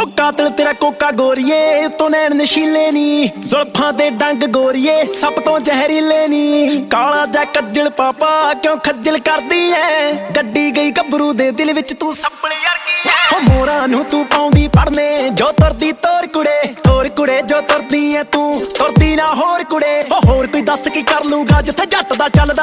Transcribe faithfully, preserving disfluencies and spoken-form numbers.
ਉਹ ਕਾਤਲ ਤੇਰਾ ਕੋਕਾ ਗੋਰੀਏ ਤੋਂ ਨੈਣ ਨਸ਼ੀਲੇ ਨੀ ਜ਼ੁਲਫਾਂ ਤੇ ਡੰਗ ਗੋਰੀਏ ਸਭ ਤੋਂ ਜ਼ਹਿਰੀਲੇ ਨੀ ਕਾਲਾ ਜਾ ਕੱਜਲ ਪਾਪਾ ਕਿਉਂ ਖੱਜਲ ਕਰਦੀ ਐ ਗੱਡੀ ਗਈ ਗੱਭਰੂ ਦੇ ਦਿਲ ਵਿੱਚ ਤੂੰ ਸੱਪਲ ਵਰਗੀ ਐ ਉਹ ਮੋਰਾਂ ਨੂੰ ਤੂੰ ਪਾਉਂਦੀ ਪੜਨੇ ਜੋ ਤੁਰਦੀ ਤੋਰ ਕੁੜੇ ਹੋਰ ਕੁੜੇ ਜੋ ਤੁਰਦੀ ਐ ਤੂੰ ਤੁਰਦੀ ਨਾ ਹੋਰ ਕੁੜੇ ਉਹ ਹੋਰ ਕੋਈ ਦੱਸ ਕੀ ਕਰ ਲੂਗਾ ਜਿੱਥੇ ਜੱਟ ਦਾ ਚੱਲਦਾ